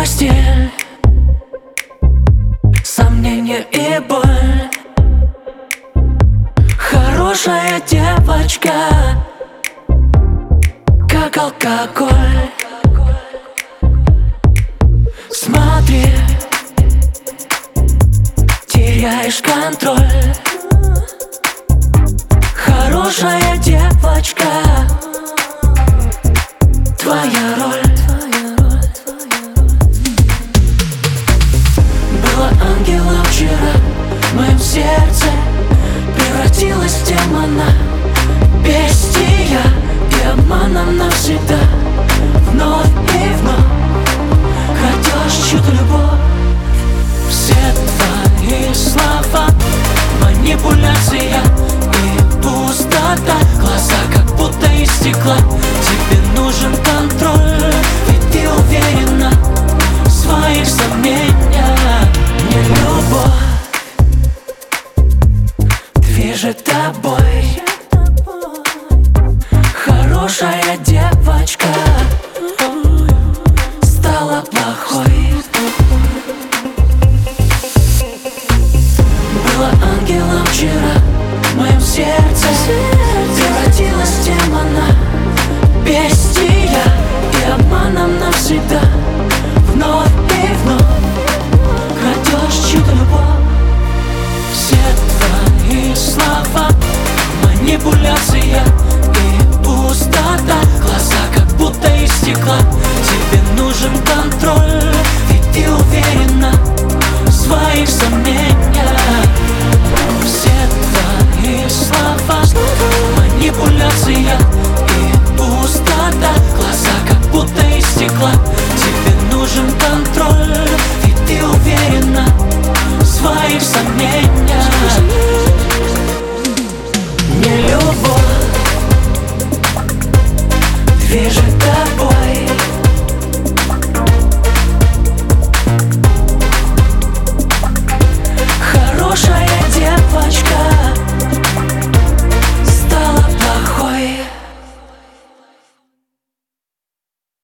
постель, сомнения и боль. Хорошая девочка, как алкоголь. Смотри, теряешь контроль. Хорошая девочка, твоя роль. Была ангелом вчера, в моем сердце превратилась в демона. Бестия и обманом навсегда. Вновь и вновь крадешь чью-то любовь. Все твои слова манипуляция и пустота. Глаза как будто из стекла. Тебе нужен контроль, ведь ты уверена в своих сомнениях. Не любовь движет тобой. Хорошая девочка стала плохой. Была ангелом вчера, в моем сердце превратилась в демона. Бестия и обманом навсегда. Вновь и вновь крадешь чью-то любовь. Все твои слова манипуляция и пустота. Глаза как будто из стекла. Тебе нужен контроль, ведь ты уверена в своих сомнениях. Все твои слова манипуляция и пустота. Глаза как будто из стекла. Тебе нужен контроль, ведь ты уверена в своих сомнениях. Не любовь движет тобой.